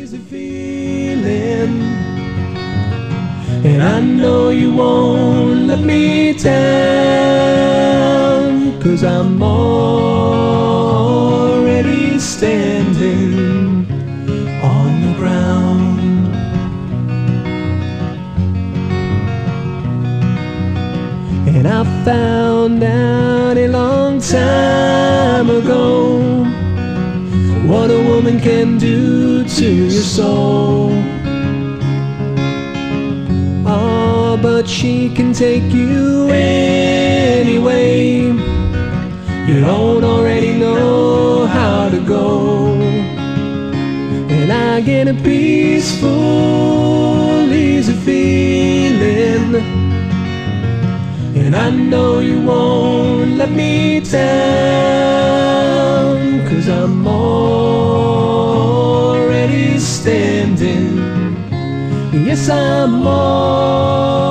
easy feeling, and I know you won't let me down, 'cause I'm already standing on the ground. And I found out a long time ago what a woman can do to your soul. Oh, but she can take you anyway. You don't already know how to go. And I get a peaceful, easy feeling, and I know you won't let me down, 'cause I'm already standing. Yes, I'm already